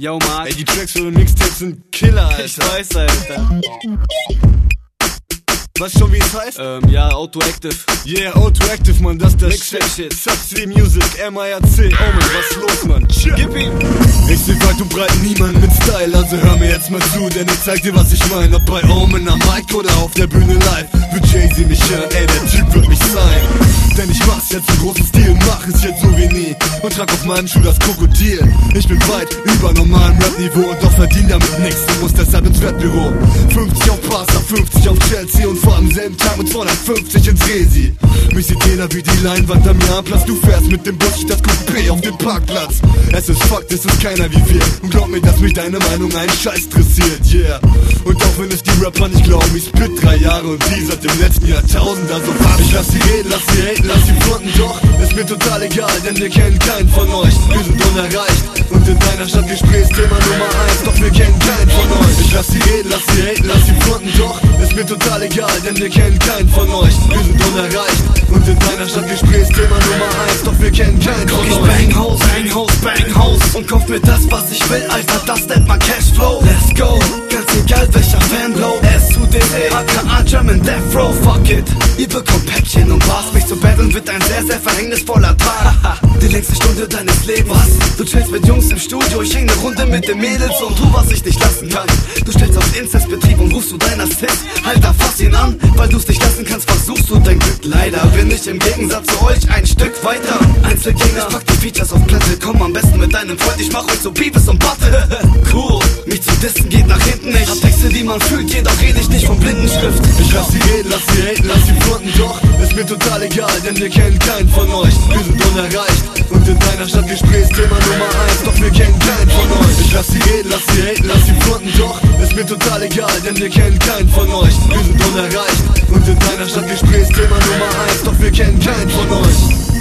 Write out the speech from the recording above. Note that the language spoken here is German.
Yo, Marc. Ey, die Tracks für den Mixtape sind Killer, Alter. Ich weiß, Alter. Weißt du schon, wie es heißt? Ja, Autoactive. Yeah, Autoactive, man, das ist der Mixtape-Shit. Subsidy Music, MIAC. Oh man, was ist los, man? Gib ihm. Ich seh weit und breit niemand mit Style, also hör mir jetzt mal zu, denn ich zeig dir, was ich mein. Ob bei Omen am Mic oder auf der Bühne live, wird Jay-Z mich hören, ey, der Typ wird mich sein. Denn ich mach's jetzt im großen Stil, mach es jetzt so wie nie und trag auf meinem Schuh das Krokodil. Ich bin weit über normalem Rap-Niveau und doch verdien damit nix und muss deshalb ins Wettbüro. 50 auf Barca, 50 auf Chelsea und vor am selben Tag mit 250 ins Resi. Mich sieht jeder wie die Leinwand am Jahrplatz, du fährst mit dem Bus, ich das Coupé auf dem Parkplatz. Es ist Fakt, es ist keiner wie wir und glaub mir, dass mich deine Meinung einen Scheiß interessiert, yeah. Und auch wenn es die Rapper nicht glauben, ich spit 3 Jahre und die seit dem letzten Jahrtausend, also was? Ich lass sie reden, lass sie haten, lass sie fronten, doch ist mir total egal, denn wir kennen keinen von euch. Wir sind unerreicht und in deiner Stadt Gesprächsthema Nummer 1, doch wir kennen keinen von euch. Ich lass sie reden, lass sie haten, lass sie fronten, doch ist mir total egal, denn wir kennen keinen von euch. Wir sind unerreicht und in deiner Stadt Gesprächsthema Nummer 1, doch wir kennen keinen von euch. Bang House, Bang House, Bang House und kauf mir das, was ich will, Alter, das nennt man Cashflow. Let's go, ganz egal welcher Fanblow. SUDD, aka German Death Row, fuck it. Ihr bekommt Päckchen und Bars, mich zu battlen wird ein sehr, sehr verhängnisvoller Tag. Die längste Stunde deines Lebens. Du chillst mit Jungs im Studio, ich häng ne Runde mit den Mädels und tu, was ich nicht lassen kann. Du stellst auf Inzestbetrieb und rufst du deiner Sis. Alter, fass ihn an, weil du's nicht lassen kannst, versuchst du dein Glück. Leider bin ich im Gegensatz zu euch ein Stück weiter. Einzelgänger, pack die Features auf Platte, komm am besten mit deinem Freund, ich mach euch so Beavis und Butter. Cool, mich zu dissen geht nach hinten nicht. Hab Texte, die man fühlt, jedoch red ich nicht von Blindenschrift. Ich lass sie reden, lass sie haten, lass sie fronten, doch ist mir total egal, denn wir kennen keinen von euch. Wir sind unerreicht und in deiner Stadt Gesprächsthema Nummer 1, doch wir kennen keinen von euch. Ich lass sie reden, lass sie haten, lass sie fronten, doch ist mir total egal, denn wir kennen keinen von euch. Wir sind unerreicht und in deiner Stadt Gesprächsthema Nummer 1, doch wir kennen keinen von euch.